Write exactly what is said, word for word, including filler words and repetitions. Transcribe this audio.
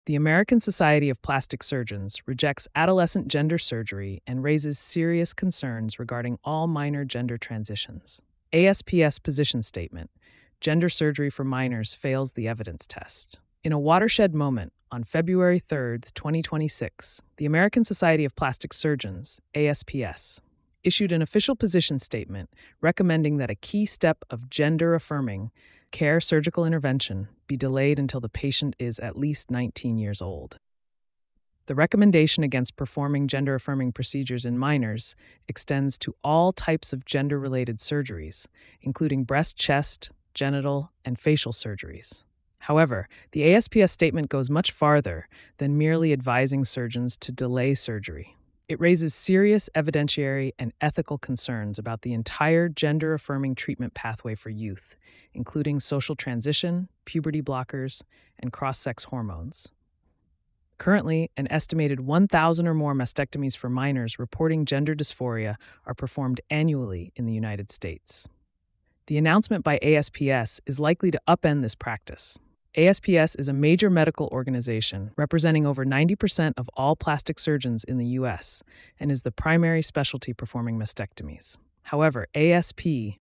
The American Society of Plastic Surgeons rejects adolescent gender surgery and raises serious concerns regarding all minor gender transitions. A S P S position statement: Gender surgery for minors fails the evidence test. In a watershed moment, on February third, twenty twenty-six, the American Society of Plastic Surgeons, A S P S, issued an official position statement recommending that a key step of gender-affirming care surgical intervention be delayed until the patient is at least nineteen years old. The recommendation against performing gender-affirming procedures in minors extends to all types of gender-related surgeries, including breast, chest, genital, and facial surgeries. However, the A S P S statement goes much farther than merely advising surgeons to delay surgery. It raises serious evidentiary and ethical concerns about the entire gender-affirming treatment pathway for youth, including social transition, puberty blockers, and cross-sex hormones. Currently, an estimated one thousand or more mastectomies for minors reporting gender dysphoria are performed annually in the United States. The announcement by A S P S is likely to upend this practice. A S P S is a major medical organization representing over ninety percent of all plastic surgeons in the U S and is the primary specialty performing mastectomies. However, A S P